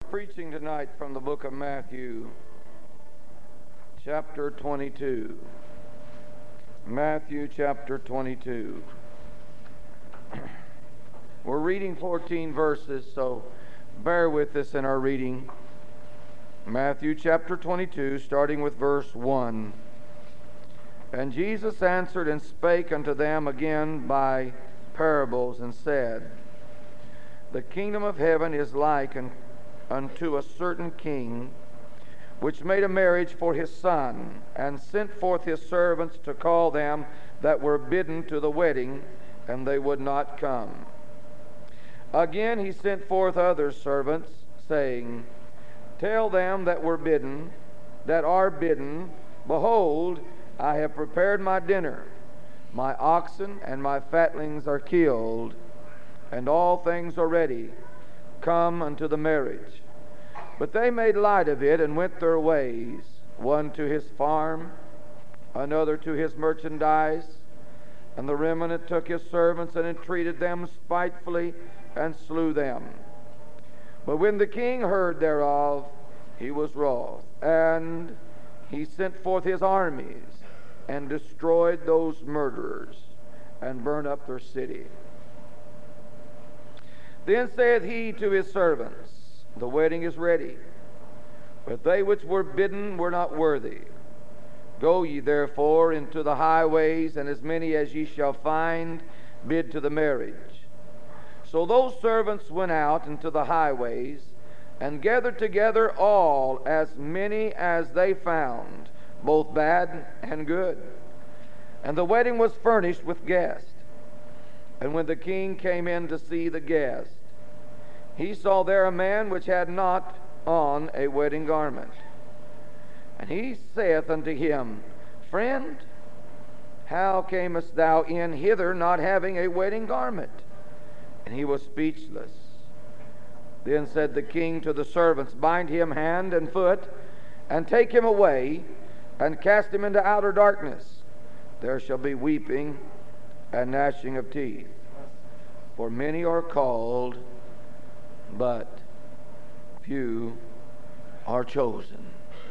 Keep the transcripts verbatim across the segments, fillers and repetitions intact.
preaching tonight from the book of Matthew, chapter twenty-two. Matthew chapter twenty-two. We're reading fourteen verses, so bear with us in our reading. Matthew chapter twenty-two, starting with verse one. And Jesus answered and spake unto them again by parables, and said, The kingdom of heaven is like unto a certain king, which made a marriage for his son, and sent forth his servants to call them that were bidden to the wedding, and they would not come. Again he sent forth other servants, saying, Tell them that were bidden, that are bidden, Behold, I have prepared my dinner. My oxen and my fatlings are killed, and all things are ready. Come unto the marriage. But they made light of it, and went their ways, one to his farm, another to his merchandise. And the remnant took his servants, and entreated them spitefully, and slew them. But when the king heard thereof, he was wroth, and he sent forth his armies, and destroyed those murderers, and burned up their city. Then saith he to his servants, The wedding is ready, but they which were bidden were not worthy. Go ye therefore into the highways, and as many as ye shall find, bid to the marriage. So those servants went out into the highways, and gathered together all, as many as they found, both bad and good. And the wedding was furnished with guests. And when the king came in to see the guest, he saw there a man which had not on a wedding garment. And he saith unto him, Friend, how camest thou in hither not having a wedding garment? And he was speechless. Then said the king to the servants, Bind him hand and foot, and take him away, and cast him into outer darkness. There shall be weeping and gnashing of teeth. For many are called, but few are chosen.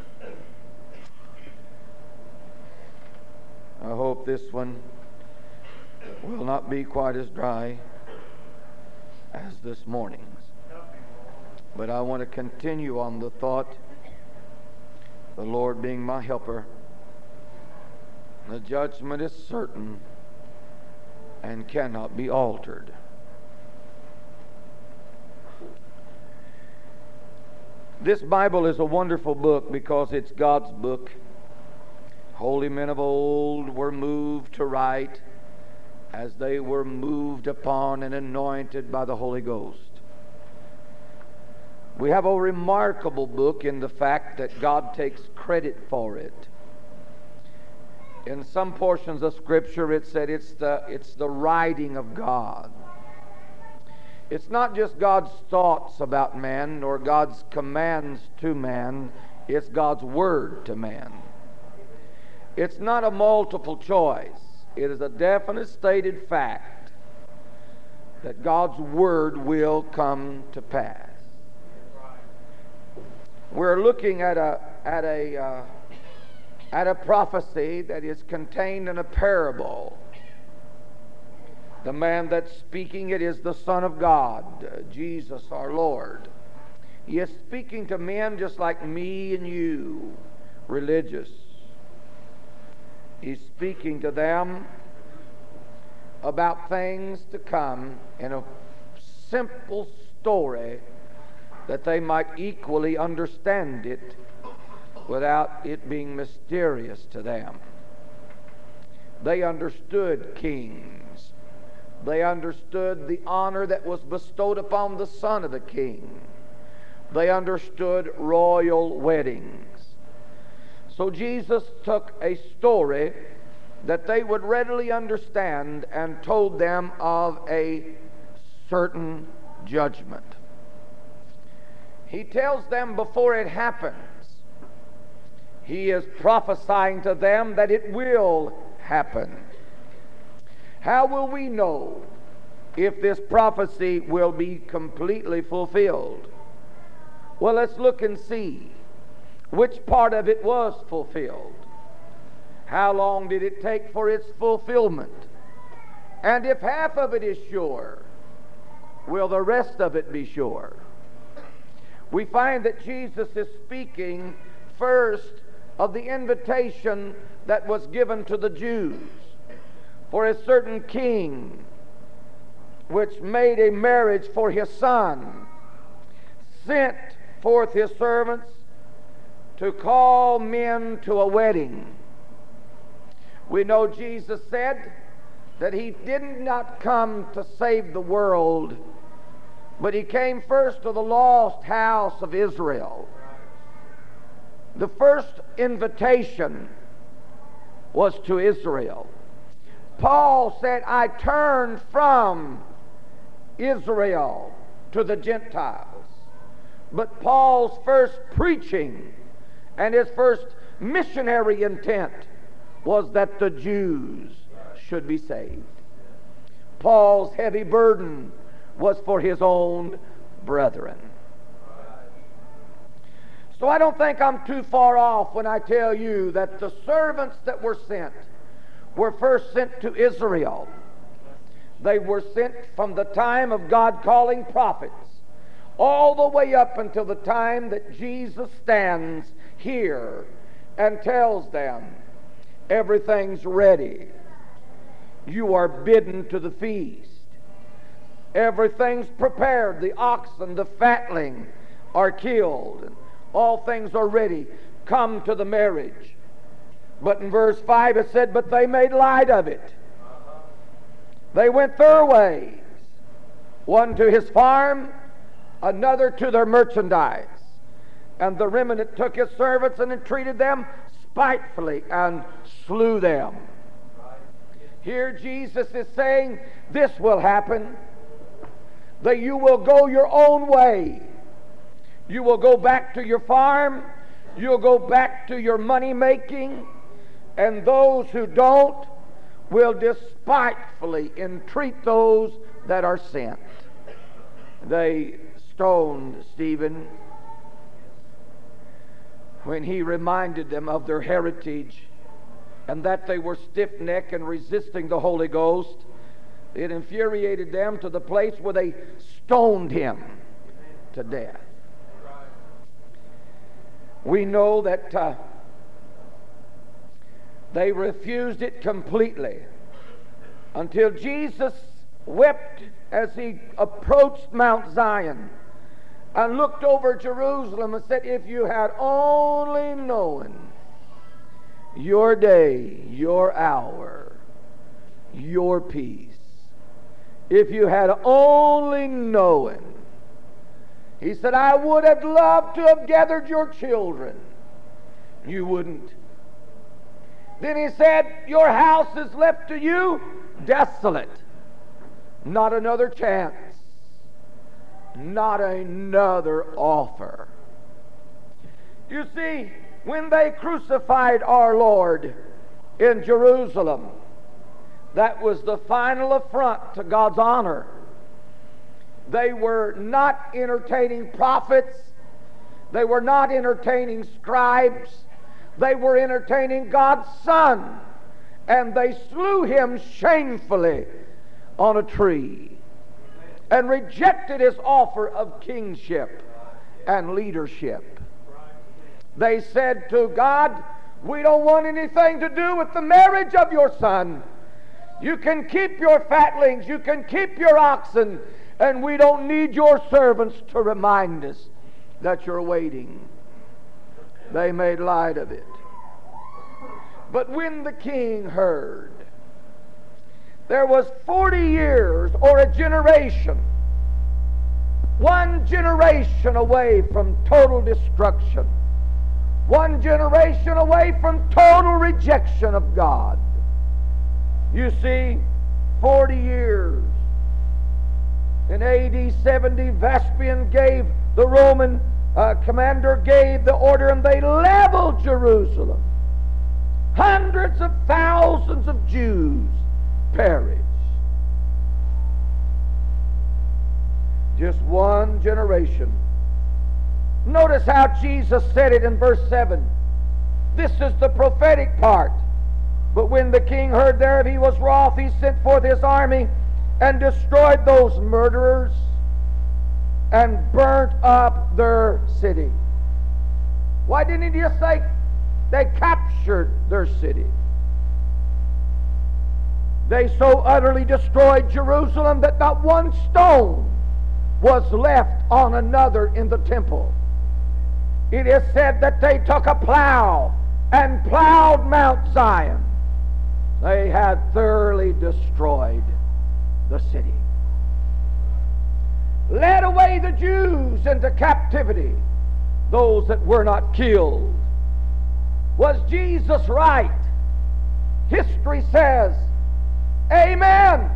I hope this one will not be quite as dry as this morning's. But I want to continue on the thought, the Lord being my helper. The judgment is certain and cannot be altered. This Bible is a wonderful book because it's God's book. Holy men of old were moved to write as they were moved upon and anointed by the Holy Ghost. We have a remarkable book in the fact that God takes credit for it. In some portions of Scripture it said it's the, it's the writing of God. It's not just God's thoughts about man nor God's commands to man. It's God's word to man. It's not a multiple choice. It is a definite stated fact that God's word will come to pass. We're looking at a at a uh, at a prophecy that is contained in a parable. The man that's speaking it is the Son of God, uh, Jesus our Lord. He is speaking to men just like me and you, religious. He's speaking to them about things to come in a simple story that they might equally understand it without it being mysterious to them. They understood kings. They understood the honor that was bestowed upon the son of the king. They understood royal weddings. So Jesus took a story that they would readily understand and told them of a certain judgment. He tells them before it happens. He is prophesying to them that it will happen. How will we know if this prophecy will be completely fulfilled? Well, let's look and see which part of it was fulfilled. How long did it take for its fulfillment? And if half of it is sure, will the rest of it be sure? We find that Jesus is speaking first of the invitation that was given to the Jews for a certain king which made a marriage for his son, sent forth his servants to call men to a wedding. We know Jesus said that he did not come to save the world, but he came first to the lost house of Israel. The first invitation was to Israel. Paul said, I turned from Israel to the Gentiles. But Paul's first preaching and his first missionary intent was that the Jews should be saved. Paul's heavy burden was for his own brethren. So I don't think I'm too far off when I tell you that the servants that were sent were first sent to Israel. They were sent from the time of God calling prophets all the way up until the time that Jesus stands here and tells them, everything's ready. You are bidden to the feast. Everything's prepared. The oxen, the fatling are killed. All things are ready. Come to the marriage. But in verse five it said, but they made light of it. They went their ways. One to his farm, another to their merchandise. And the remnant took his servants and entreated them spitefully and slew them. Here Jesus is saying, this will happen. That you will go your own way. You will go back to your farm. You'll go back to your money making. And those who don't will despitefully entreat those that are sent. They stoned Stephen when he reminded them of their heritage and that they were stiff-necked and resisting the Holy Ghost. It infuriated them to the place where they stoned him to death. We know that uh, they refused it completely until Jesus wept as he approached Mount Zion and looked over Jerusalem and said, if you had only known your day, your hour, your peace, if you had only known. He said, I would have loved to have gathered your children. You wouldn't. Then he said, your house is left to you desolate. Not another chance. Not another offer. You see, when they crucified our Lord in Jerusalem, that was the final affront to God's honor. They were not entertaining prophets. They were not entertaining scribes. They were entertaining God's Son. And they slew him shamefully on a tree and rejected his offer of kingship and leadership. They said to God, we don't want anything to do with the marriage of your Son. You can keep your fatlings, you can keep your oxen, and we don't need your servants to remind us that you're waiting. They made light of it. But when the king heard, there was forty years or a generation, one generation away from total destruction, one generation away from total rejection of God. You see, forty years. In A D seventy, Vespasian gave, the Roman uh, commander gave the order, and they leveled Jerusalem. Hundreds of thousands of Jews perished. Just one generation Notice how Jesus said it in verse seven. This is the prophetic part. But when the king heard thereof, he was wroth. He sent forth his army and destroyed those murderers and burnt up their city. Why didn't he just say they captured their city? They so utterly destroyed Jerusalem that not one stone was left on another in the temple. It is said that they took a plow and plowed Mount Zion. They had thoroughly destroyed the city. Led away the Jews into captivity, those that were not killed. Was Jesus right? History says, amen.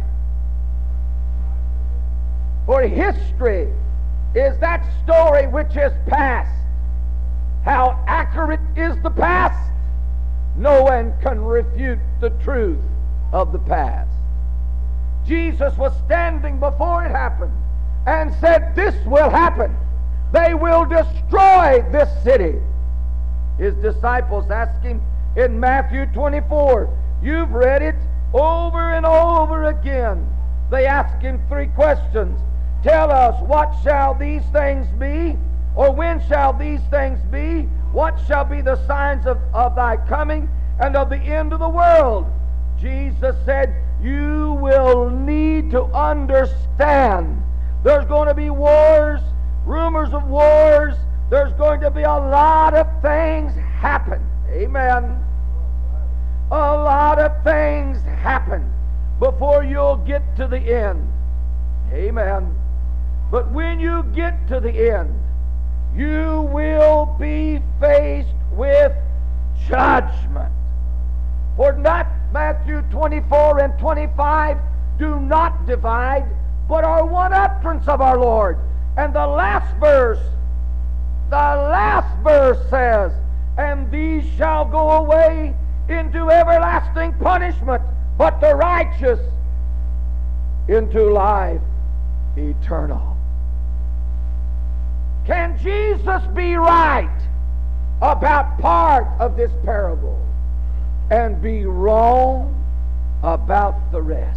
For history is that story which is past. How accurate is the past? No one can refute the truth of the past. Jesus was standing before it happened and said, this will happen. They will destroy this city. His disciples asked him in Matthew twenty-four. You've read it over and over again. They asked him three questions. Tell us, what shall these things be? Or when shall these things be? What shall be the signs of, of thy coming and of the end of the world? Jesus said, you will need to understand. There's going to be wars, rumors of wars. There's going to be a lot of things happen. Amen. A lot of things happen before you'll get to the end. Amen. But when you get to the end, you will be faced with judgment. For not Matthew twenty-four and twenty-five do not divide, but are one utterance of our Lord. And the last verse, the last verse says, and these shall go away into everlasting punishment, but the righteous into life eternal. Can Jesus be right about part of this parable and be wrong about the rest?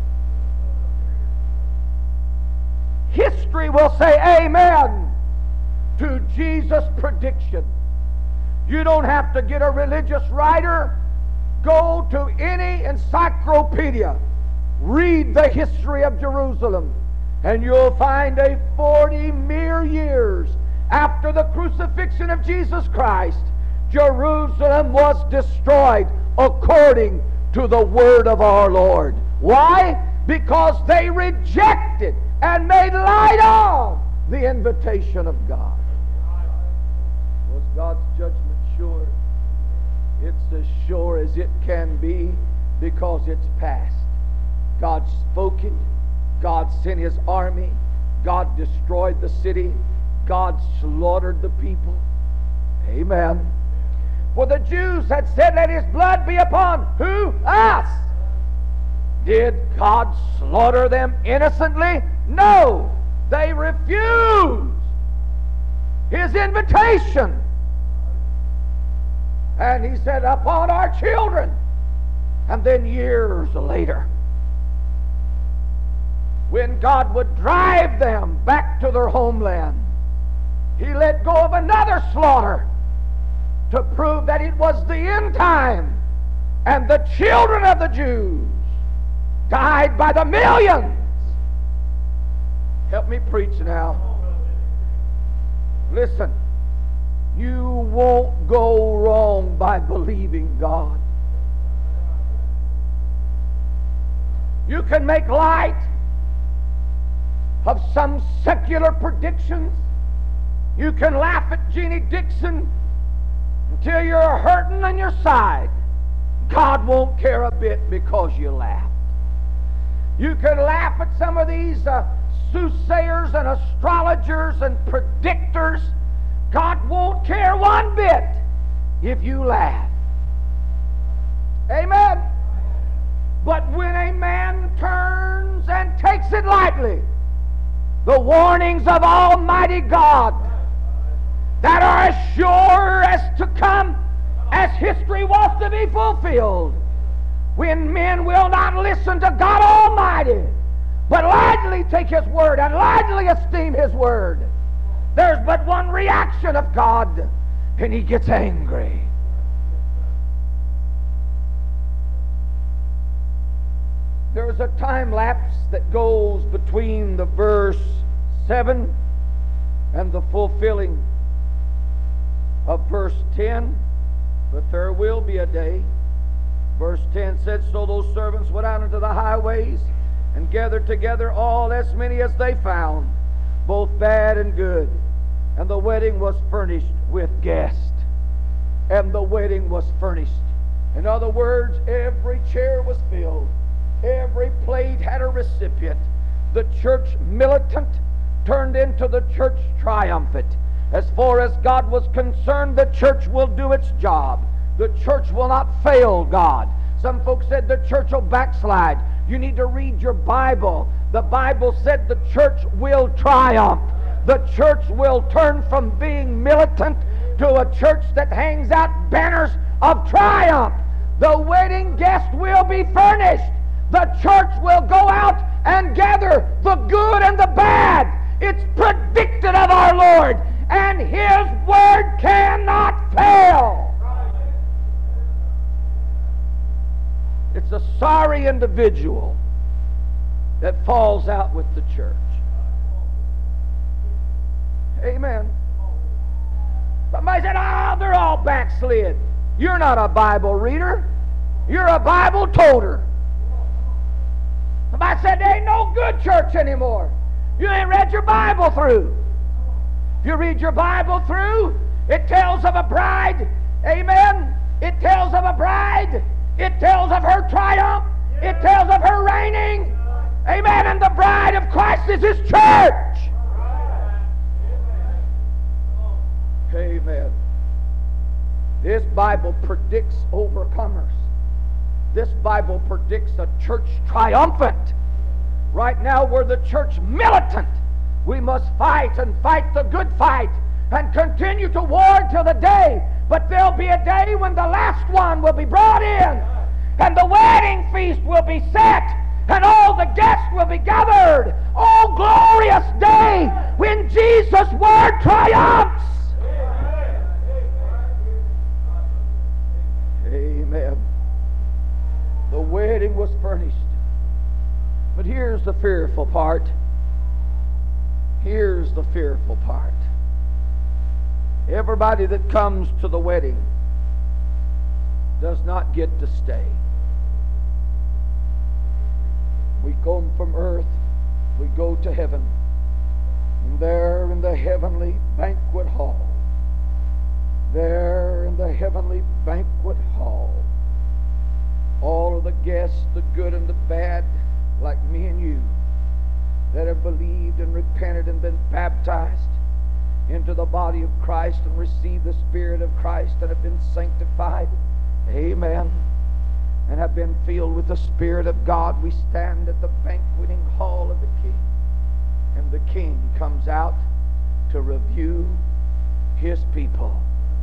History will say amen to Jesus' prediction. You don't have to get a religious writer. Go to any encyclopedia. Read the history of Jerusalem. And you'll find a forty mere years after the crucifixion of Jesus Christ, Jerusalem was destroyed according to the word of our Lord. Why? Because they rejected and made light of the invitation of God. Was God's judgment sure? It's as sure as it can be because it's past. God spoke it. God sent his army. God destroyed the city. God slaughtered the people. Amen. For the Jews had said, let his blood be upon who? Us. Did God slaughter them innocently? No. They refused his invitation. And he said, upon our children. And then years later, when God would drive them back to their homeland, he let go of another slaughter to prove that it was the end time. And the children of the Jews died by the millions. Help me preach now. Listen, you won't go wrong by believing God. You can make light of some secular predictions. You can laugh at Jeannie Dixon until you're hurting on your side. God won't care a bit because you laughed. You can laugh at some of these uh, soothsayers and astrologers and predictors. God won't care one bit if you laugh. Amen. But when a man turns and takes it lightly, the warnings of Almighty God, as sure as to come as history was to be fulfilled. When men will not listen to God Almighty, but lightly take His word and lightly esteem His word, there's but one reaction of God, and He gets angry. There's a time lapse that goes between the verse seven and the fulfilling of verse ten, but there will be a day. Verse ten said, so those servants went out into the highways and gathered together all as many as they found, both bad and good. And the wedding was furnished with guests. And the wedding was furnished. In other words, every chair was filled. Every plate had a recipient. The church militant turned into the church triumphant. As far as God was concerned, the church will do its job. The church will not fail God. Some folks said the church will backslide. You need to read your Bible. The Bible said the church will triumph. The church will turn from being militant to a church that hangs out banners of triumph. The wedding guest will be furnished. The church will go out and gather the good and the bad. It's predicted of our Lord, and His word cannot fail. It's a sorry individual that falls out with the church. Amen. Somebody said, oh, they're all backslid. You're not a Bible reader. You're a Bible toter. Somebody said, there ain't no good church anymore. You ain't read your Bible through. If you read your Bible through, it tells of a bride. Amen. It tells of a bride. It tells of her triumph. It tells of her reigning. Amen. And the bride of Christ is His church. Amen. This Bible predicts overcomers. This Bible predicts a church triumphant. Right now we're the church militant. We must fight and fight the good fight and continue to war till the day. But there'll be a day when the last one will be brought in, and the wedding feast will be set, and all the guests will be gathered. Oh, glorious day when Jesus' word triumphs. Amen. The wedding was furnished. But here's the fearful part. Here's the fearful part. Everybody that comes to the wedding does not get to stay. We come from earth, we go to heaven, and there in the heavenly banquet hall, there in the heavenly banquet hall, all of the guests, the good and the bad, like me and you, that have believed and repented and been baptized into the body of Christ and received the Spirit of Christ and have been sanctified, amen, and have been filled with the Spirit of God, we stand at the banqueting hall of the King, and the King comes out to review His people.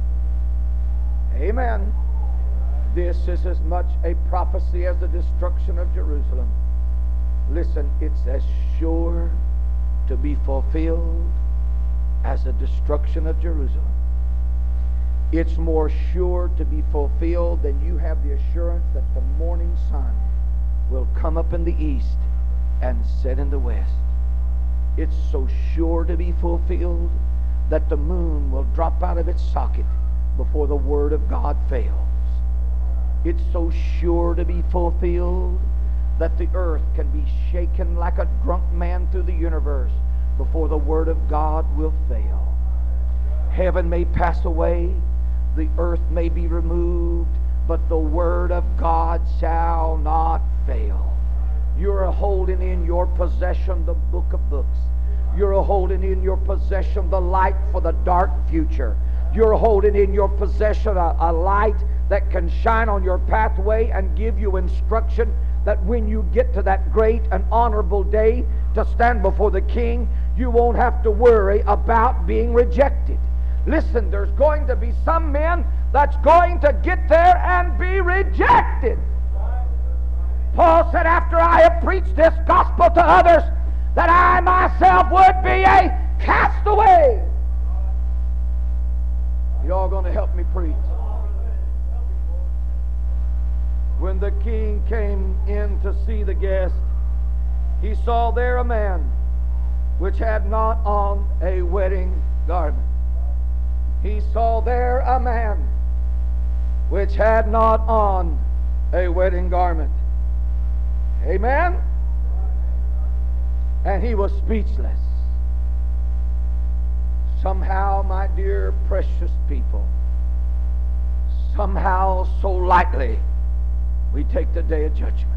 Amen. This is as much a prophecy as the destruction of Jerusalem. Listen, it's as sure to be fulfilled as the destruction of Jerusalem. It's more sure to be fulfilled than you have the assurance that the morning sun will come up in the east and set in the west. It's so sure to be fulfilled that the moon will drop out of its socket before the word of God fails. It's so sure to be fulfilled that the earth can be shaken like a drunk man through the universe before the word of God will fail. Heaven may pass away, the earth may be removed, but the word of God shall not fail. You're holding in your possession the book of books. You're holding in your possession the light for the dark future. You're holding in your possession a, a light that can shine on your pathway and give you instruction that when you get to that great and honorable day to stand before the King, you won't have to worry about being rejected. Listen, there's going to be some men that's going to get there and be rejected. Paul said, after I have preached this gospel to others, that I myself would be a castaway. You all going to help me preach? When the king came in to see the guest, he saw there a man which had not on a wedding garment. He saw there a man which had not on a wedding garment. Amen? And he was speechless. Somehow, my dear precious people, somehow so lightly we take the day of judgment.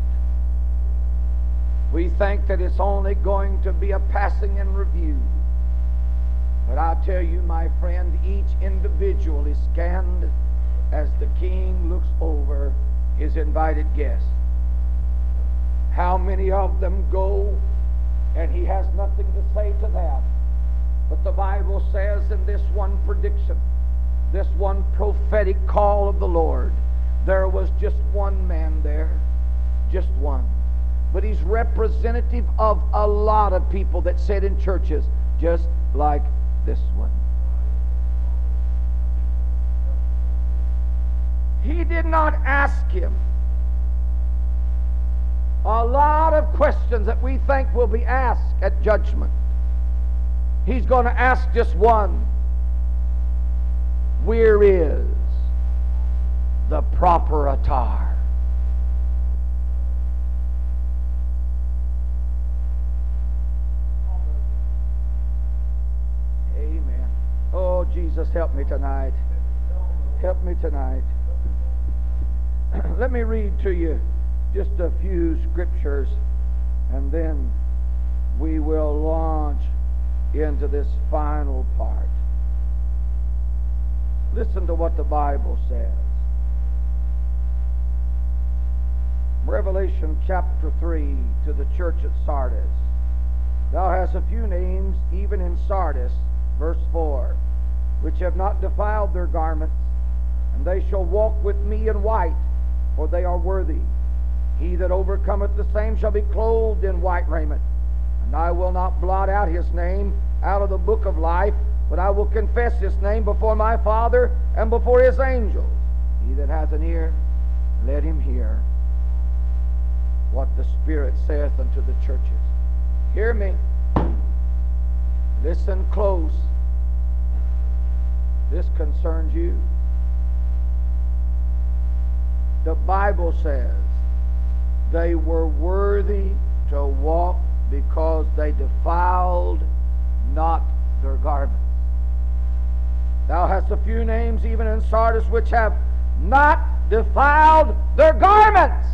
We think that it's only going to be a passing in review. But I tell you, my friend, each individual is scanned as the king looks over his invited guests. How many of them go and he has nothing to say to them? But the Bible says in this one prediction, this one prophetic call of the Lord, there was just one man there, just one. But he's representative of a lot of people that sit in churches just like this one. He did not ask him a lot of questions that we think will be asked at judgment. He's going to ask just one. Where is the proper attire? Amen. Oh, Jesus, help me tonight. Help me tonight. Let me read to you just a few scriptures, and then we will launch into this final part. Listen to what the Bible says. Revelation chapter three, to the church at Sardis. Thou hast a few names, even in Sardis, verse four, which have not defiled their garments, and they shall walk with me in white, for they are worthy. He that overcometh the same shall be clothed in white raiment. And I will not blot out his name out of the book of life, but I will confess his name before my Father and before his angels. He that hath an ear, let him hear what the Spirit saith unto the churches. Hear me. Listen close. This concerns you. The Bible says they were worthy to walk because they defiled not their garments. Thou hast a few names even in Sardis which have not defiled their garments.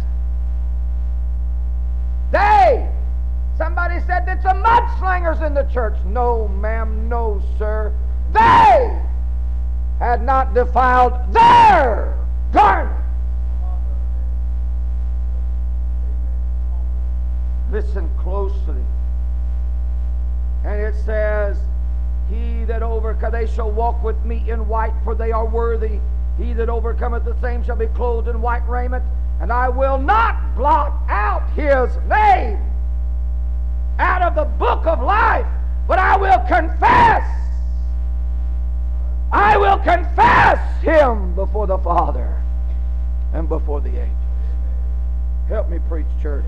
They, somebody said it's a mudslingers in the church. No, ma'am, no, sir. They had not defiled their garments. Listen closely. And it says, he that overcometh, they shall walk with me in white, for they are worthy. He that overcometh the same shall be clothed in white raiment, and I will not blot out his name out of the book of life, but I will confess. I will confess him before the Father and before the angels. Help me preach, church.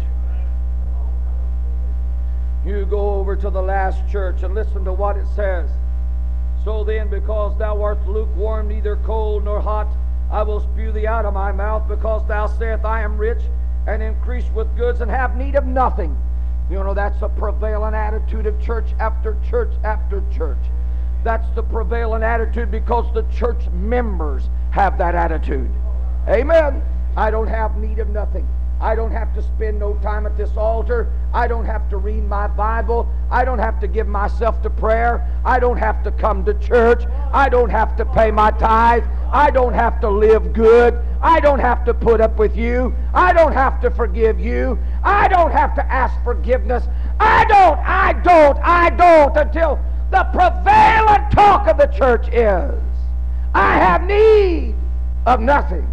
You go over to the last church and listen to what it says. So then, because thou art lukewarm, neither cold nor hot, I will spew thee out of my mouth, because thou sayest, I am rich and increased with goods and have need of nothing. You know, that's a prevalent attitude of church after church after church. That's the prevalent attitude because the church members have that attitude. Amen. I don't have need of nothing. I don't have to spend no time at this altar. I don't have to read my Bible. I don't have to give myself to prayer. I don't have to come to church. I don't have to pay my tithe. I don't have to live good. I don't have to put up with you. I don't have to forgive you. I don't have to ask forgiveness. I don't, I don't, I don't until The prevalent talk of the church is, I have need of nothing.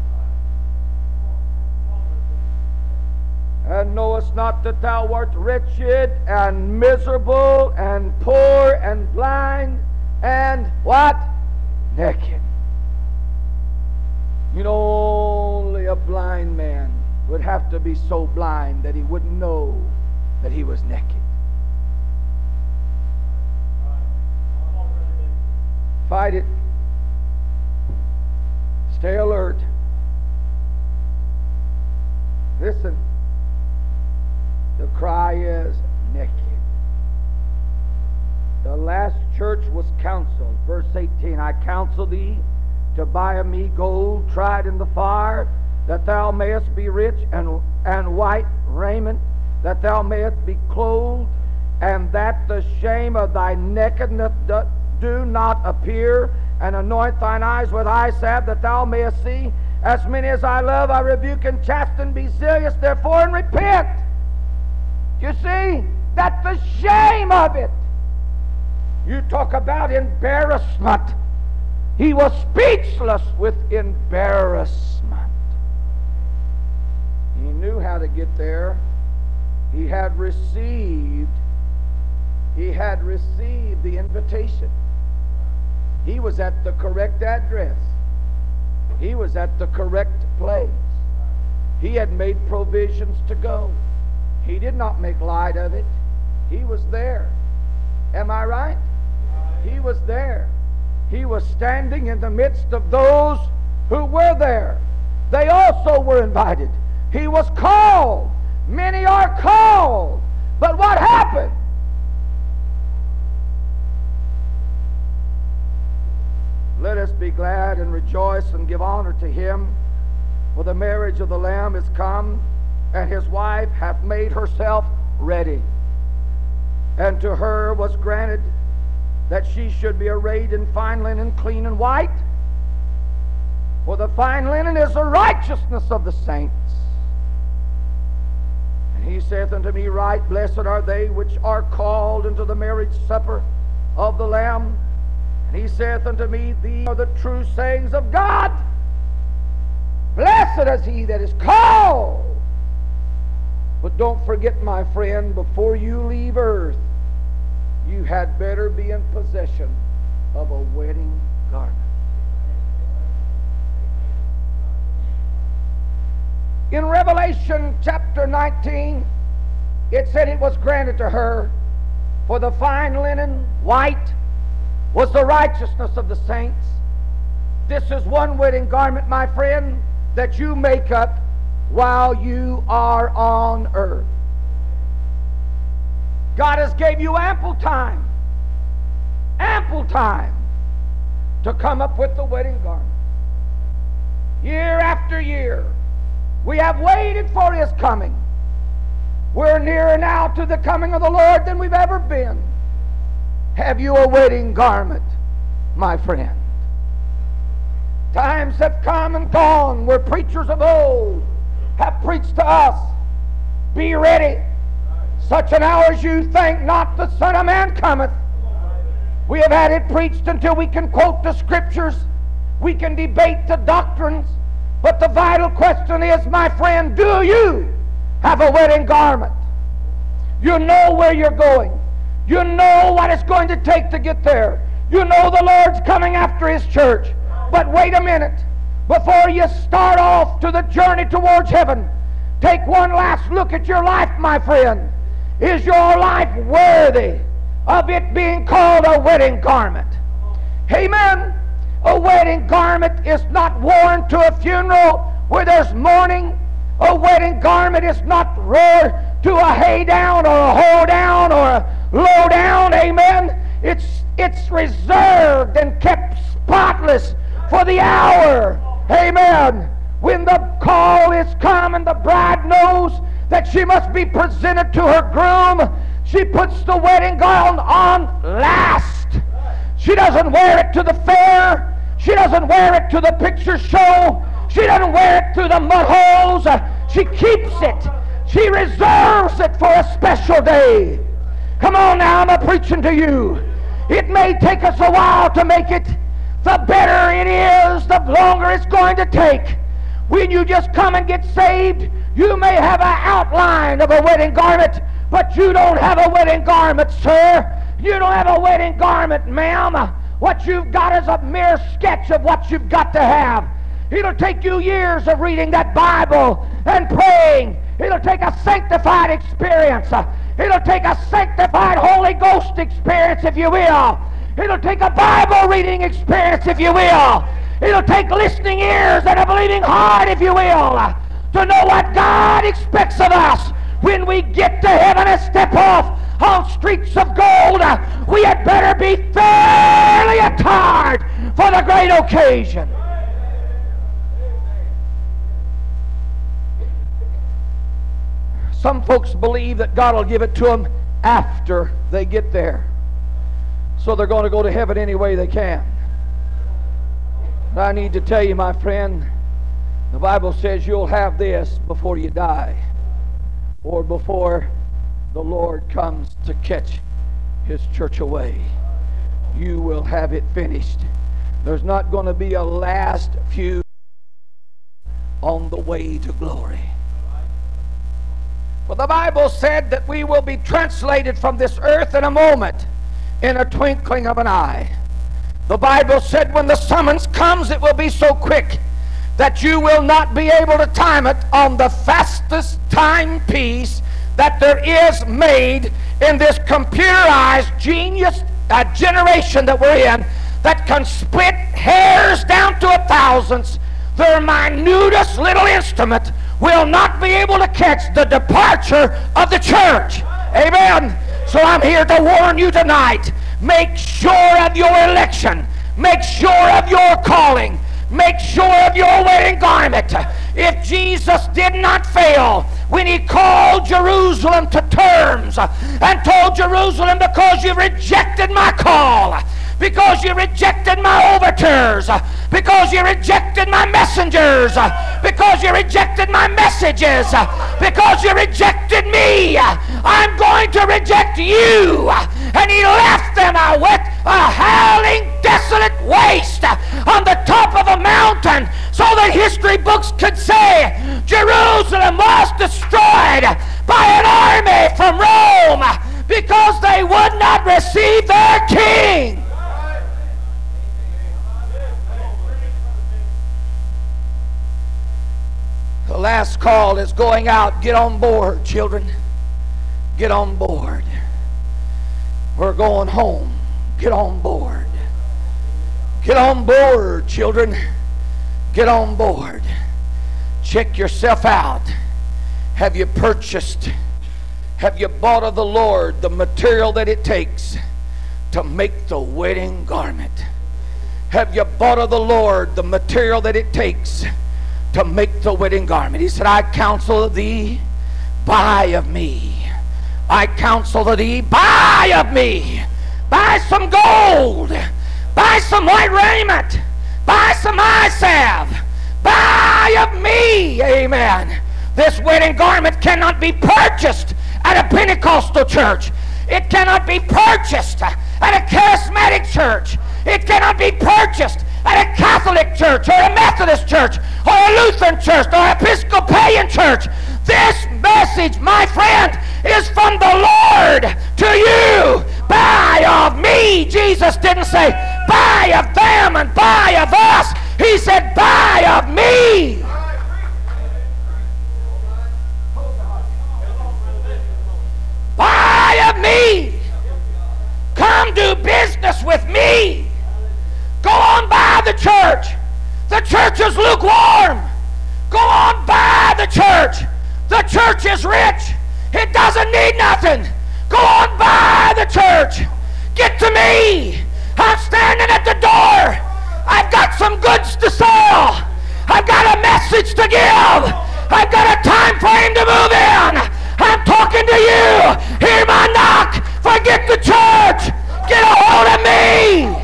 And knowest not that thou art wretched and miserable and poor and blind and what? Naked. You know, only a blind man would have to be so blind that he wouldn't know that he was naked. Fight it. Stay alert. Listen. The cry is naked. The last church was counseled. Verse eighteen, I counsel thee to buy of me gold tried in the fire, that thou mayest be rich, and, and white raiment, that thou mayest be clothed, and that the shame of thy nakedness do, do not appear, and anoint thine eyes with eye salve, that thou mayest see. As many as I love, I rebuke and chasten. Be zealous, therefore, and repent. You see, that's the shame of it. You talk about embarrassment. He was speechless with embarrassment. He knew how to get there. He had received, he had received the invitation. He was at the correct address. He was at the correct place. He had made provisions to go. He did not make light of it. He was there. Am I right? He was there. He was standing in the midst of those who were there. They also were invited. He was called. Many are called. But what happened? Let us be glad and rejoice and give honor to him, for the marriage of the Lamb is come, and his wife hath made herself ready. And to her was granted that she should be arrayed in fine linen, clean and white. For the fine linen is the righteousness of the saints. And he saith unto me, right, blessed are they which are called into the marriage supper of the Lamb. And he saith unto me, these are the true sayings of God. Blessed is he that is called. But don't forget, my friend, before you leave earth, you had better be in possession of a wedding garment. In Revelation chapter nineteen, it said it was granted to her, for the fine linen, white, was the righteousness of the saints. This is one wedding garment, my friend, that you make up while you are on earth. God has gave you ample time, ample time to come up with the wedding garment. Year after year, we have waited for his coming. We're nearer now to the coming of the Lord than we've ever been. Have you a wedding garment, my friend? Times have come and gone where preachers of old have preached to us, be ready. Such an hour as you think not the Son of Man cometh. We have had it preached until we can quote the Scriptures. We can debate the doctrines. But the vital question is, my friend, do you have a wedding garment? You know where you're going. You know what it's going to take to get there. You know the Lord's coming after his church. But wait a minute. Before you start off to the journey towards heaven, take one last look at your life, my friend. Is your life worthy of it being called a wedding garment? Amen. A wedding garment is not worn to a funeral where there's mourning. A wedding garment is not worn to a hay down or a hoe down or a low down. Amen. It's, it's reserved and kept spotless for the hour. Amen. When the call is come and the bride knows that she must be presented to her groom, she puts the wedding gown on last. She doesn't wear it to the fair. She doesn't wear it to the picture show. She doesn't wear it through the mud holes. She keeps it. She reserves it for a special day. Come on now, I'm a preaching to you. It may take us a while to make it. The better it is, the longer it's going to take. When you just come and get saved, you may have an outline of a wedding garment, but you don't have a wedding garment, sir. You don't have a wedding garment, ma'am. What you've got is a mere sketch of what you've got to have. It'll take you years of reading that Bible and praying. It'll take a sanctified experience. It'll take a sanctified Holy Ghost experience, if you will. It'll take a Bible reading experience, if you will. It'll take listening ears and a believing heart, if you will, to know what God expects of us. When we get to heaven and step off on streets of gold, we had better be fairly attired for the great occasion. Some folks believe that God will give it to them after they get there. So they're going to go to heaven any way they can. But I need to tell you, my friend, the Bible says you'll have this before you die, or before the Lord comes to catch His church away. You will have it finished. There's not going to be a last few on the way to glory. For the Bible said that we will be translated from this earth in a moment, in a twinkling of an eye. The Bible said when the summons comes, it will be so quick that you will not be able to time it on the fastest timepiece that there is made in this computerized genius uh, generation that we're in, that can split hairs down to a thousandth. Their minutest little instrument will not be able to catch the departure of the church. Amen. So I'm here to warn you tonight. Make sure of your election. Make sure of your calling. Make sure of your wedding garment. If Jesus did not fail when He called Jerusalem to terms and told Jerusalem, because you rejected my call, because you rejected my overtures, because you rejected my messengers, because you rejected my messages, because you rejected me, I'm going to reject you. And He left them a wet, a howling, desolate waste on the top of a mountain, so that history books could say Jerusalem was destroyed by an army from Rome because they would not receive their king. The last call is going out. Get on board, children. Get on board. We're going home. Get on board. Get on board, children. Get on board. Check yourself out. Have you purchased? Have you bought of the Lord the material that it takes to make the wedding garment? Have you bought of the Lord the material that it takes to make the wedding garment? He said, I counsel thee, buy of me. I counsel thee, buy of me. Buy some gold. Buy some white raiment. Buy some eye salve. Buy of me. Amen. This wedding garment cannot be purchased at a Pentecostal church. It cannot be purchased at a charismatic church. It cannot be purchased at a Catholic church or a Methodist church or a Lutheran church or an Episcopalian church. This message, my friend, is from the Lord to you. Buy of me. Jesus didn't say buy of them and buy of us. He said buy of me. Buy of me. Come do business with me. Go on by the church. The church is lukewarm. Go on by the church. The church is rich. It doesn't need nothing. Go on by the church. Get to me. I'm standing at the door. I've got some goods to sell. I've got a message to give. I've got a time frame to move in. I'm talking to you. Hear my knock. Forget the church. Get a hold of me.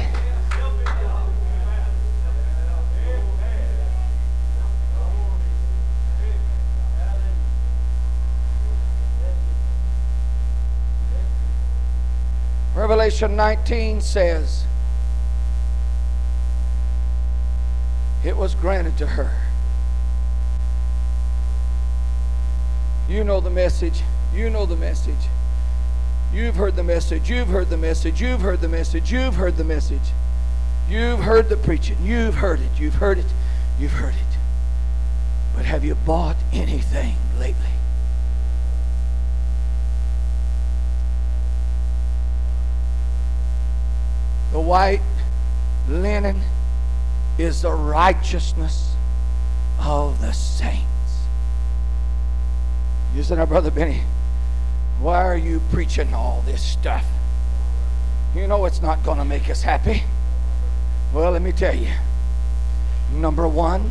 Revelation nineteen says, it was granted to her. You know the message. You know the message. You've heard the message. You've heard the message. You've heard the message. You've heard the message. You've heard the preaching. You've heard it. You've heard it. You've heard it. But have you bought anything lately? The white linen is the righteousness of the saints. You said, now, Brother Benny, why are you preaching all this stuff? You know it's not going to make us happy. Well, let me tell you. Number one,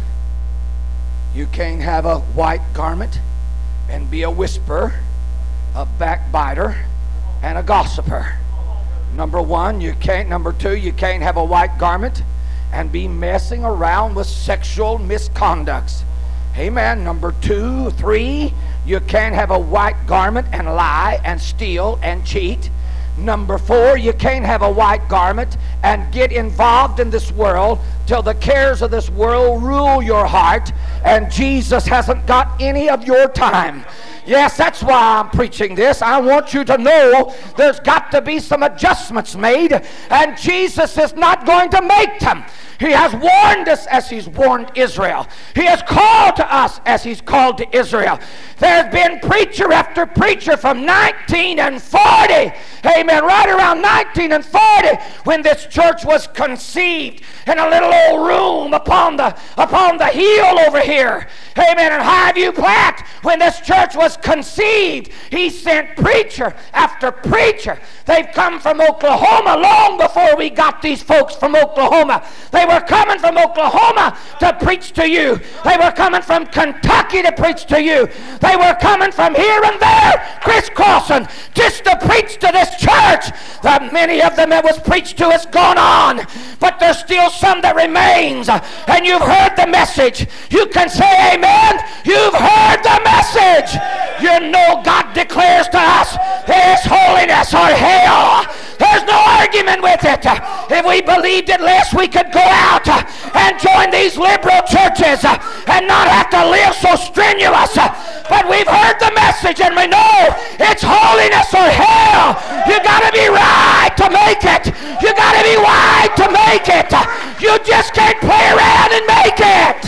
you can't have a white garment and be a whisperer, a backbiter, and a gossiper. Number one, you can't. Number two, you can't have a white garment and be messing around with sexual misconducts. Amen. Number two, three, you can't have a white garment and lie and steal and cheat. Number four, you can't have a white garment and get involved in this world till the cares of this world rule your heart and Jesus hasn't got any of your time. Yes, that's why I'm preaching this. I want you to know there's got to be some adjustments made, and Jesus is not going to make them. He has warned us as He's warned Israel. He has called to us as He's called to Israel. There's been preacher after preacher from nineteen and forty. Amen. Right around nineteen and forty, when this church was conceived in a little old room upon the upon the hill over here. Amen. And Highview Platte, when this church was conceived, He sent preacher after preacher. They've come from Oklahoma long before we got these folks from Oklahoma. They were coming from Oklahoma to preach to you. They were coming from Kentucky to preach to you. They were coming from here and there, crisscrossing, just to preach to this church. That many of them that was preached to has gone on, but there's still some that remains. And you've heard the message. You can say amen. You've heard the message. You know God declares to us there's holiness or hell. There's no argument with it. If we believed it less, we could go out and join these liberal churches and not have to live so strenuous. But we've heard the message and we know it's holiness or hell. You got to be right to make it. You got to be right to make it. You just can't play around and make it.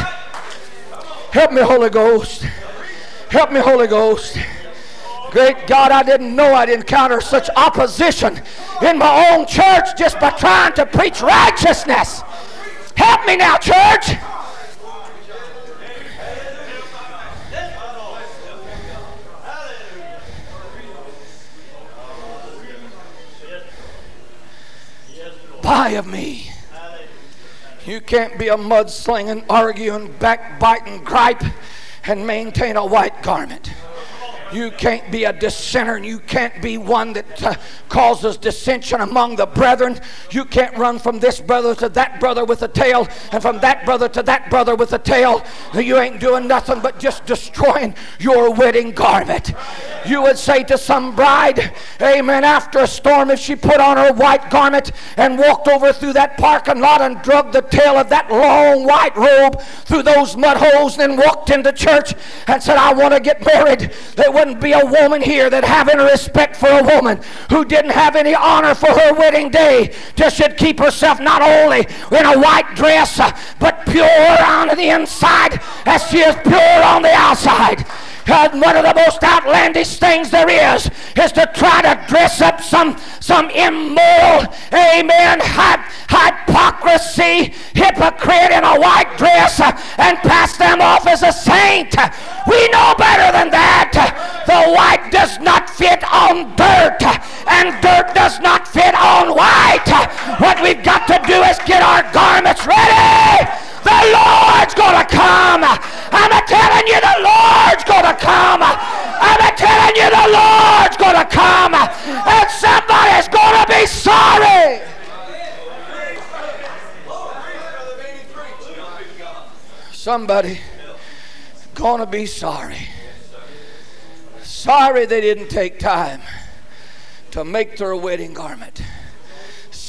Help me, Holy Ghost. Help me, Holy Ghost. Great God, I didn't know I'd encounter such opposition in my own church just by trying to preach righteousness. Help me now, church. Buy of me. You can't be a mudslinging, arguing, backbiting gripe and maintain a white garment. You can't be a dissenter, and you can't be one that uh, causes dissension among the brethren. You can't run from this brother to that brother with a tail, and from that brother to that brother with a tail. You ain't doing nothing but just destroying your wedding garment. You would say to some bride, amen, after a storm, if she put on her white garment and walked over through that parking lot and drug the tail of that long white robe through those mud holes, and then walked into church and said, I want to get married, there wouldn't be a woman here that have any respect for a woman who didn't have any honor for her wedding day, just should keep herself not only in a white dress, uh, but pure on the inside as she is pure on the outside. And one of the most outlandish things there is is to try to dress up some some immoral, amen, hypocrisy, hypocrite in a white dress uh, and pass them off as a saint. We know better than that. The white does not fit on dirt, and dirt does not fit on white. What we've got to do is get our garments ready. The Lord's going to come. I'm telling you, the Lord's going to come. I'm telling you, the Lord's going to come. And somebody's going to be sorry. Somebody going to be sorry. Sorry they didn't take time to make their wedding garment.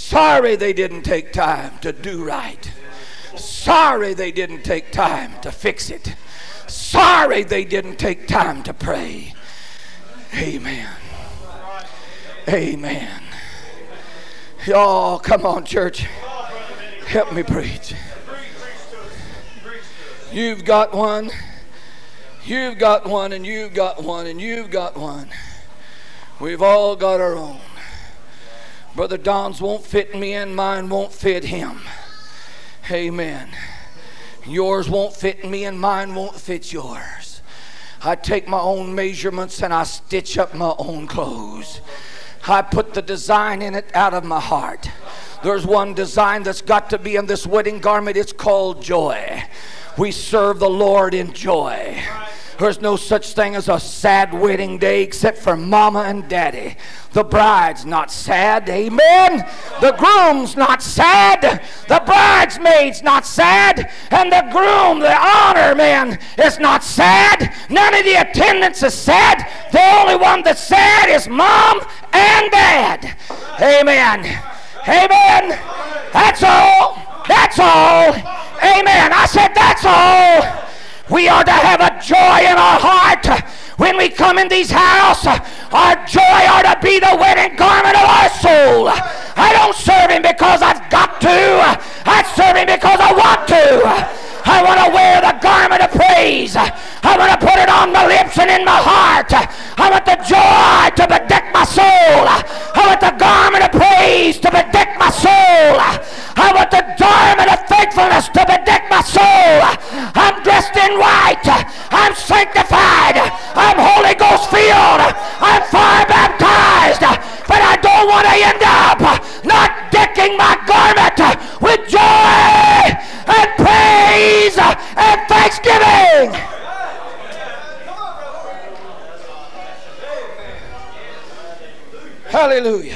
Sorry they didn't take time to do right. Sorry they didn't take time to fix it. Sorry they didn't take time to pray. Amen. Amen. Oh, come on, church. Help me preach. You've got one. You've got one, and you've got one, and you've got one. We've all got our own. Brother Don's won't fit me, and mine won't fit him. Amen. Yours won't fit me, and mine won't fit yours. I take my own measurements and I stitch up my own clothes. I put the design in it out of my heart. There's one design that's got to be in this wedding garment. It's called joy. We serve the Lord in joy. There's no such thing as a sad wedding day except for mama and daddy. The bride's not sad, amen? The groom's not sad. The bridesmaid's not sad. And the groom, the honor man, is not sad. None of the attendants is sad. The only one that's sad is mom and dad. Amen. Amen. That's all. That's all. Amen. I said that's all. We are to have a joy in our heart when we come in these houses. Our joy ought to be the wedding garment of our soul. I don't serve him because I've got to. I serve him because I want to. I want to wear the garment of praise. I want to put it on my lips and in my heart. I want the joy to bedeck my soul. I want the garment of praise to bedeck my soul. I want the garment of thankfulness to bedeck my soul. I'm dressed in white. I'm sanctified. I'm Holy Ghost filled. I'm fire baptized. But I don't want to end up not decking my garment with joy and praise and thanksgiving. Hallelujah.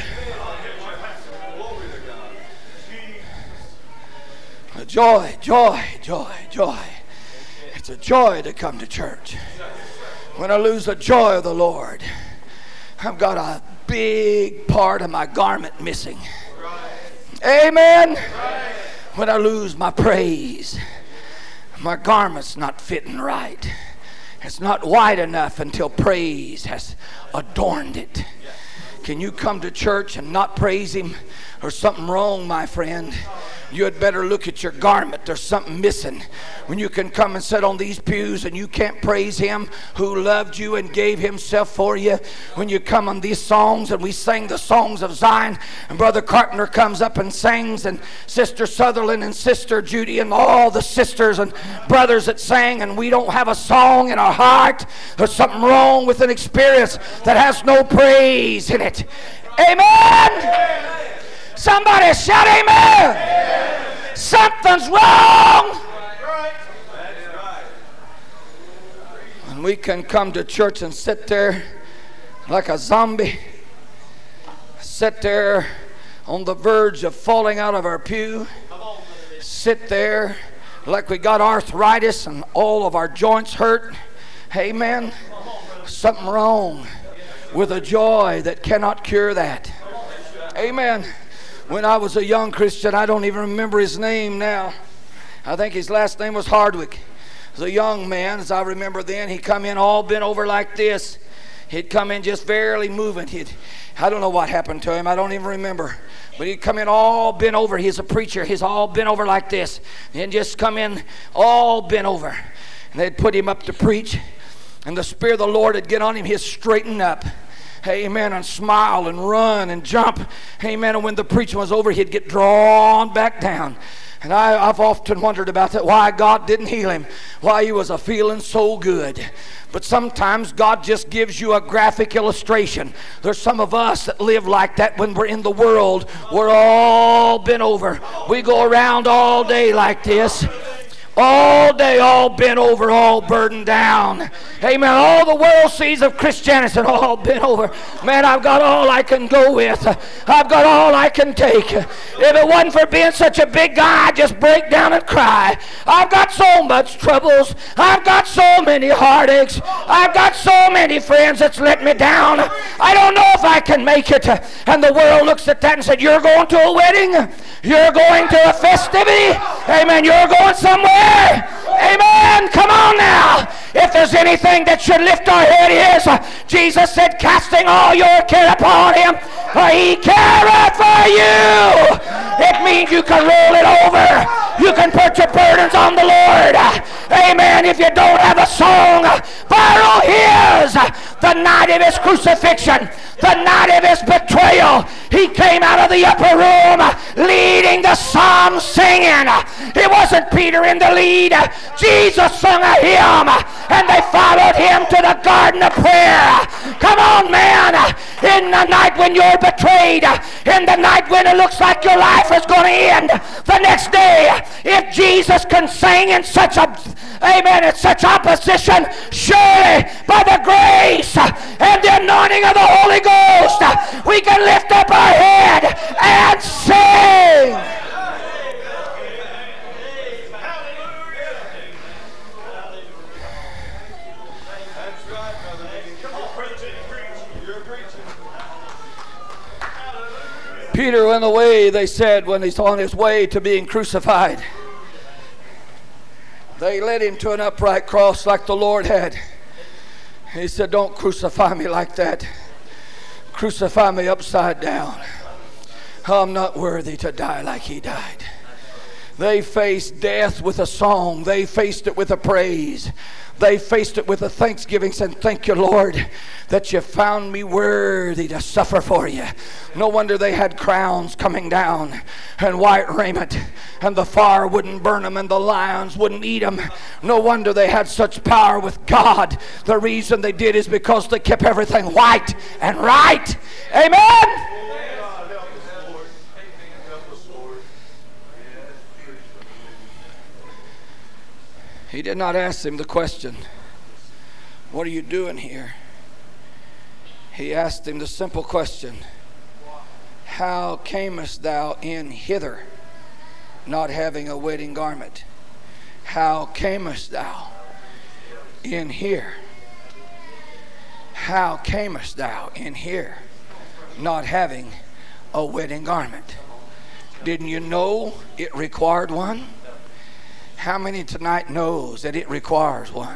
Joy, joy, joy, joy. It's a joy to come to church. When I lose the joy of the Lord, I've got a big part of my garment missing. Amen. When I lose my praise, my garment's not fitting right. It's not wide enough until praise has adorned it. Can you come to church and not praise him? There's something wrong, my friend. You had better look at your garment. There's something missing. When you can come and sit on these pews and you can't praise him who loved you and gave himself for you. When you come on these songs and we sing the songs of Zion, and Brother Carpenter comes up and sings, and Sister Sutherland and Sister Judy and all the sisters and brothers that sang, and we don't have a song in our heart. There's something wrong with an experience that has no praise in it. Amen. Somebody shout amen. Amen. Something's wrong. And we can come to church and sit there like a zombie, sit there on the verge of falling out of our pew, sit there like we got arthritis and all of our joints hurt. Amen. Something wrong with a joy that cannot cure that. Amen. When I was a young Christian, I don't even remember his name now. I think his last name was Hardwick. As a young man, as I remember then, he'd come in all bent over like this. He'd come in just barely moving. He'd, I don't know what happened to him. I don't even remember. But he'd come in all bent over. He's a preacher. He's all bent over like this. And just come in all bent over. And they'd put him up to preach. And the Spirit of the Lord would get on him. He'd straighten up. Amen. And smile and run and jump. Amen. And when the preaching was over, he'd get drawn back down. And I, I've often wondered about that, why God didn't heal him, why he was a feeling so good. But sometimes God just gives you a graphic illustration. There's some of us that live like that when we're in the world. We're all bent over. We go around all day like this. All day, all bent over, all burdened down. Amen. All the world sees of Christianity said, all bent over. Man, I've got all I can go with. I've got all I can take. If it wasn't for being such a big guy, I'd just break down and cry. I've got so much troubles. I've got so many heartaches. I've got so many friends that's let me down. I don't know if I can make it. And the world looks at that and said, you're going to a wedding? You're going to a festivity? Amen. You're going somewhere? Amen. Come on now. If there's anything that should lift our head is, uh, Jesus said, casting all your care upon him, for he careth for you. It means you can roll it over. You can put your burdens on the Lord. Amen. If you don't have a song, borrow his. The night of his crucifixion, the night of his betrayal, he came out of the upper room leading the psalm, singing. It wasn't Peter in the lead. Jesus sung a hymn, and they followed him to the garden of prayer. Come on, man. In the night when you're betrayed, in the night when it looks like your life is going to end, the next day, if Jesus can sing in such a, amen, in such opposition, surely by the grace and the anointing of the Holy Ghost, we can lift up our head and sing. Peter went away, they said, when he's on his way to being crucified. They led him to an upright cross like the Lord had. He said, don't crucify me like that. Crucify me upside down. I'm not worthy to die like he died. They faced death with a song. They faced it with a praise. They faced it with a thanksgiving, saying, thank you, Lord, that you found me worthy to suffer for you. No wonder they had crowns coming down and white raiment, and the fire wouldn't burn them and the lions wouldn't eat them. No wonder they had such power with God. The reason they did is because they kept everything white and right. Amen. He did not ask him the question, what are you doing here? He asked him the simple question, how camest thou in hither, not having a wedding garment? How camest thou in here? How camest thou in here, not having a wedding garment? Didn't you know it required one? How many tonight knows that it requires one?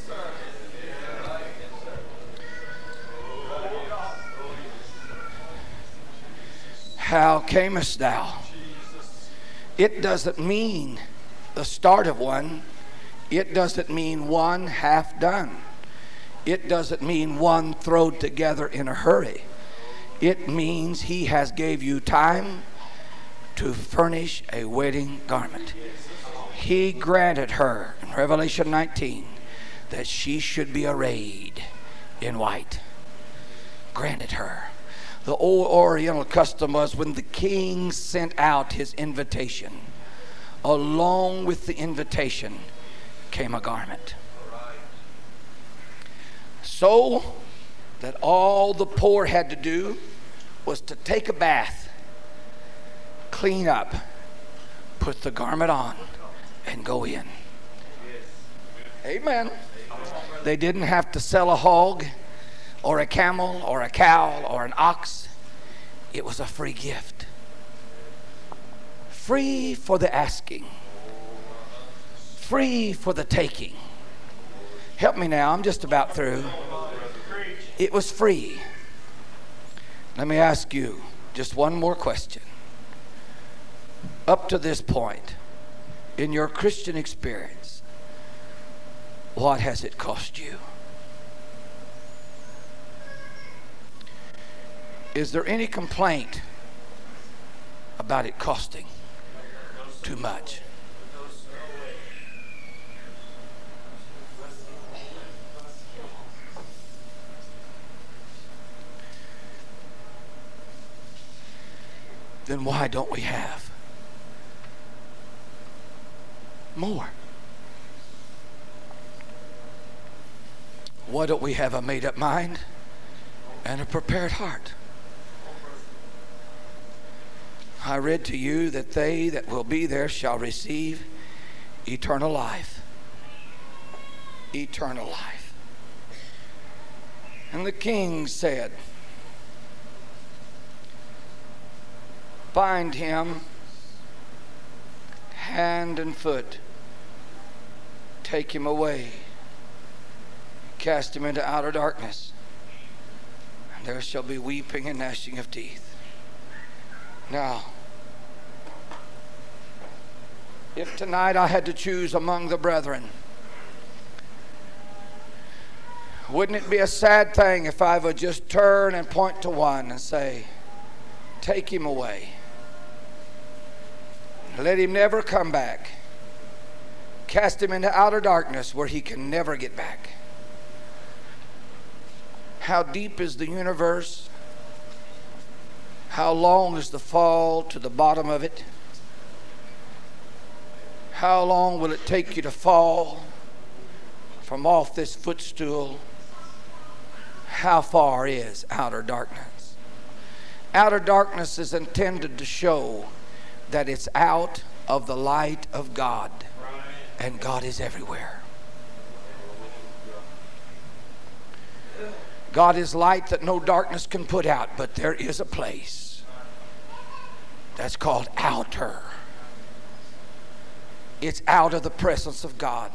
How camest thou? It doesn't mean the start of one. It doesn't mean one half done. It doesn't mean one thrown together in a hurry. It means he has gave you time to furnish a wedding garment. He granted her in Revelation nineteen that she should be arrayed in white. Granted her. The old Oriental custom was when the king sent out his invitation, along with the invitation came a garment. So that all the poor had to do was to take a bath, clean up, put the garment on, and go in. Amen. They didn't have to sell a hog or a camel or a cow or an ox. It was a free gift. Free for the asking. Free for the taking. Help me now, I'm just about through. It was free. Let me ask you just one more question. Up to this point, in your Christian experience, what has it cost you? Is there any complaint about it costing too much? Then why don't we have more? Why don't we have a made-up mind and a prepared heart? I read to you that they that will be there shall receive eternal life. Eternal life. And the king said, bind him hand and foot, take him away, cast him into outer darkness, and there shall be weeping and gnashing of teeth. Now, if tonight I had to choose among the brethren, wouldn't it be a sad thing if I would just turn and point to one and say, take him away. Let him never come back. Cast him into outer darkness where he can never get back. How deep is the universe? How long is the fall to the bottom of it? How long will it take you to fall from off this footstool? How far is outer darkness? Outer darkness is intended to show that it's out of the light of God, and God is everywhere. God is light that no darkness can put out, but there is a place that's called outer. It's out of the presence of God.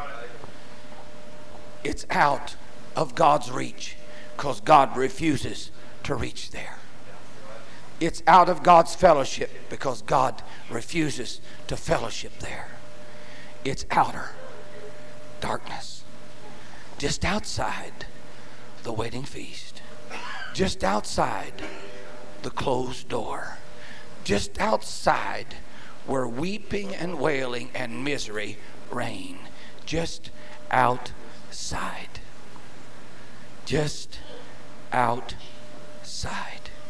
It's out of God's reach because God refuses to reach there. It's out of God's fellowship because God refuses to fellowship there. It's outer darkness. Just outside the wedding feast. Just outside the closed door. Just outside where weeping and wailing and misery reign. Just outside. Just outside.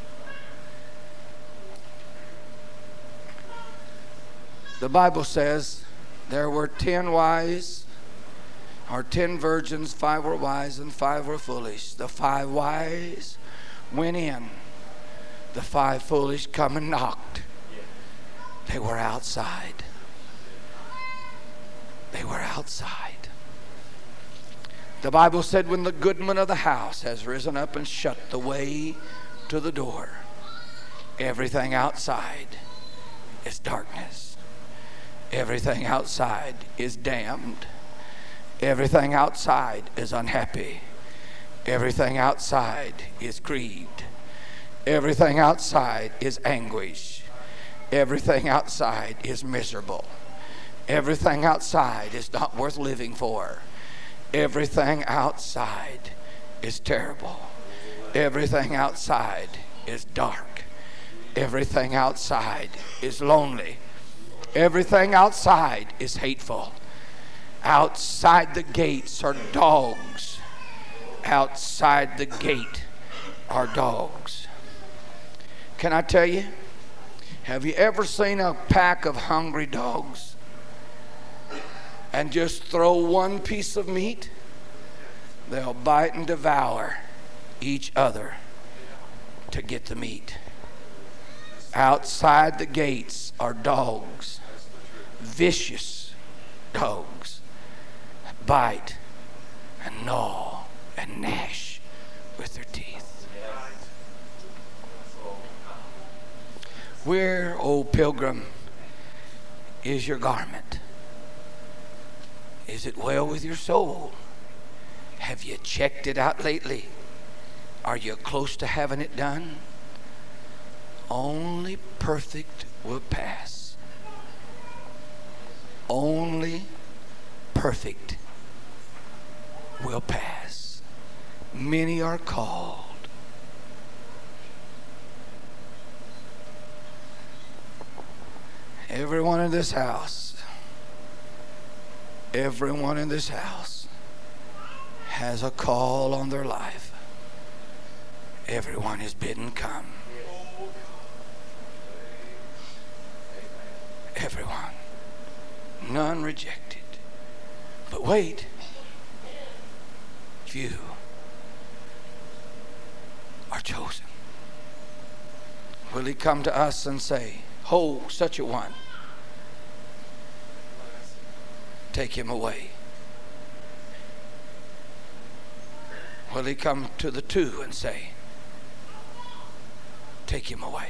The Bible says there were ten wise, or ten virgins, five were wise and five were foolish. The five wise went in. The five foolish come and knocked. They were outside. They were outside. The Bible said when the goodman of the house has risen up and shut the way to the door, everything outside is darkness. Everything outside is damned. Everything outside is unhappy. Everything outside is grieved. Everything outside is anguish. Everything outside is miserable. Everything outside is not worth living for. Everything outside is terrible. Everything outside is dark. Everything outside is lonely. Everything outside is hateful. Outside the gates are dogs. Outside the gate are dogs. Can I tell you? Have you ever seen a pack of hungry dogs and just throw one piece of meat? They'll bite and devour each other to get the meat. Outside the gates are dogs. Vicious dogs that bite and gnaw and gnash with their teeth. Where, O pilgrim, is your garment? Is it well with your soul? Have you checked it out lately? Are you close to having it done? Only perfect will pass. Only perfect will pass. Many are called. Everyone in this house, everyone in this house has a call on their life. Everyone is bidden come. Everyone. None rejected. But wait. If few are chosen. Will he come to us and say, "Ho, such a one, take him away"? Will he come to the two and say, "Take him away"?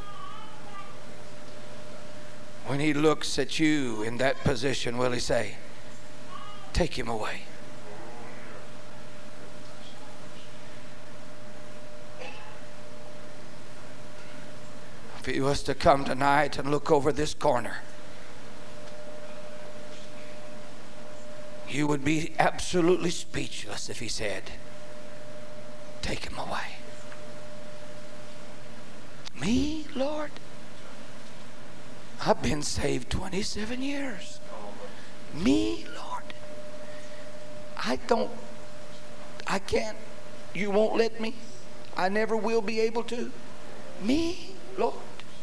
When he looks at you in that position, will he say, "Take him away"? If he was to come tonight and look over this corner, you would be absolutely speechless if he said, "Take him away." Me, Lord? I've been saved twenty-seven years. Me, Lord? I don't, I can't, you won't let me? I never will be able to? Me, Lord?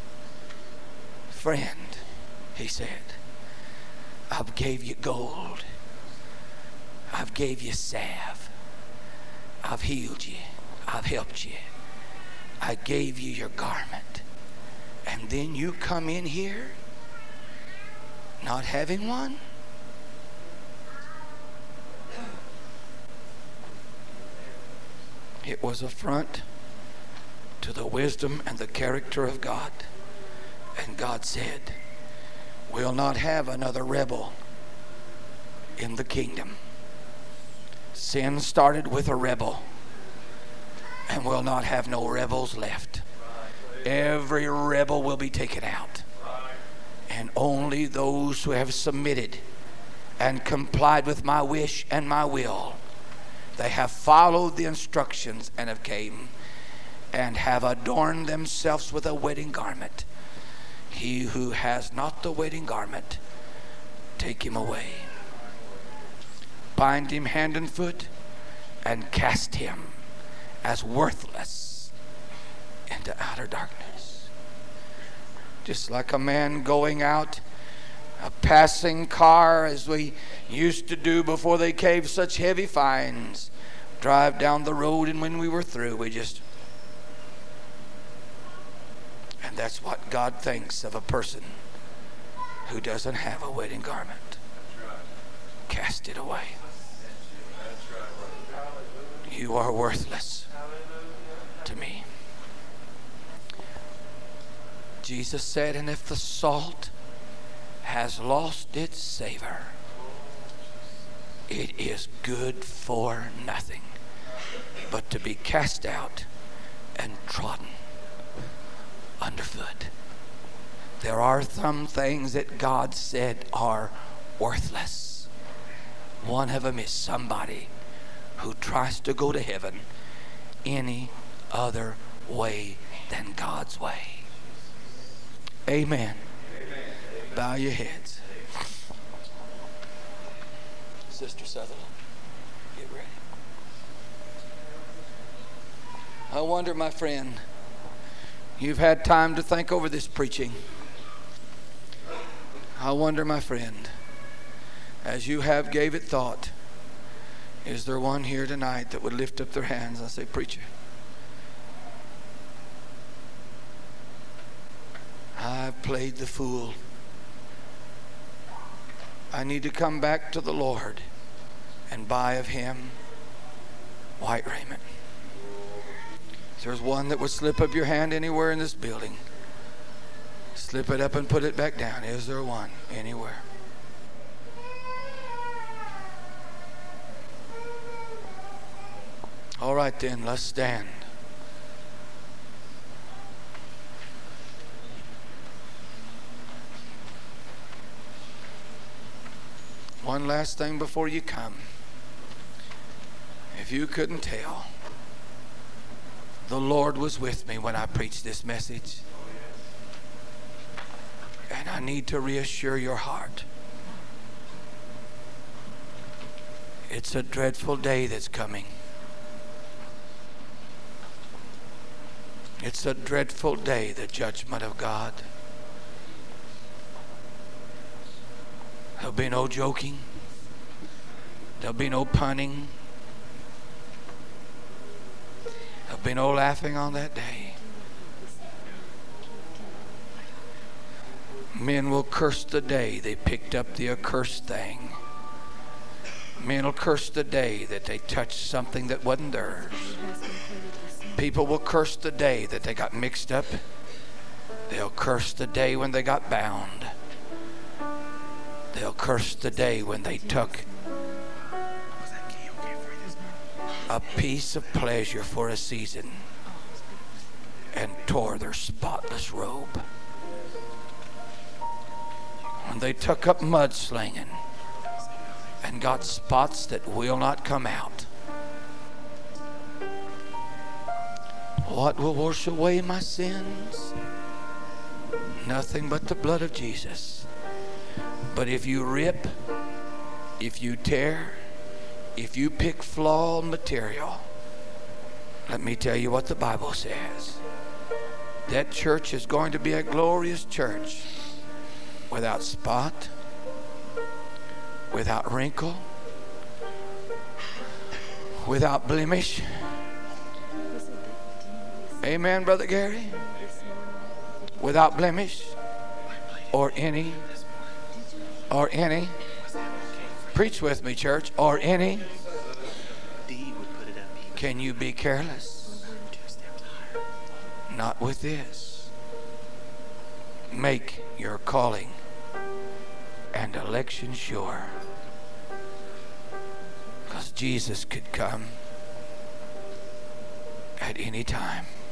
Friend, he said, I've gave you gold. I've gave you salve. I've healed you. I've helped you. I gave you your garment. And then you come in here not having one? It was a affront to the wisdom and the character of God. And God said, we'll not have another rebel in the kingdom. Sin started with a rebel, and we'll not have no rebels left. Every rebel will be taken out. And only those who have submitted and complied with my wish and my will, they have followed the instructions and have came and have adorned themselves with a wedding garment. He who has not the wedding garment, take him away. Bind him hand and foot and cast him as worthless into outer darkness. Just like a man going out, a passing car, as we used to do before they gave such heavy fines, drive down the road, and when we were through, we just... And that's what God thinks of a person who doesn't have a wedding garment. Cast it away. You are worthless to me. Jesus said, and if the salt has lost its savor, it is good for nothing but to be cast out and trodden underfoot. There are some things that God said are worthless. One of them is somebody who tries to go to heaven any other way than God's way. Amen. Amen. Bow your heads. Sister Sutherland, get ready. I wonder, my friend, you've had time to think over this preaching. I wonder, my friend, as you have gave it thought, is there one here tonight that would lift up their hands and say, preacher, I've played the fool. I need to come back to the Lord and buy of him white raiment. If there's one that would slip up your hand anywhere in this building, slip it up and put it back down. Is there one anywhere? All right then, let's stand. One last thing before you come. If you couldn't tell, the Lord was with me when I preached this message. And I need to reassure your heart. It's a dreadful day that's coming. It's a dreadful day, the judgment of God. There'll be no joking. There'll be no punning. There'll be no laughing on that day. Men will curse the day they picked up the accursed thing. Men will curse the day that they touched something that wasn't theirs. People will curse the day that they got mixed up. They'll curse the day when they got bound. They'll curse the day when they took a piece of pleasure for a season and tore their spotless robe. When they took up mudslinging and got spots that will not come out. What will wash away my sins? Nothing but the blood of Jesus. But if you rip, if you tear, if you pick flawed material, let me tell you what the Bible says. That church is going to be a glorious church, without spot, without wrinkle, without blemish. Amen, Brother Gary? Without blemish or any, or any, preach with me, church, or any. Can you be careless? Not with this. Make your calling and election sure. Because Jesus could come at any time.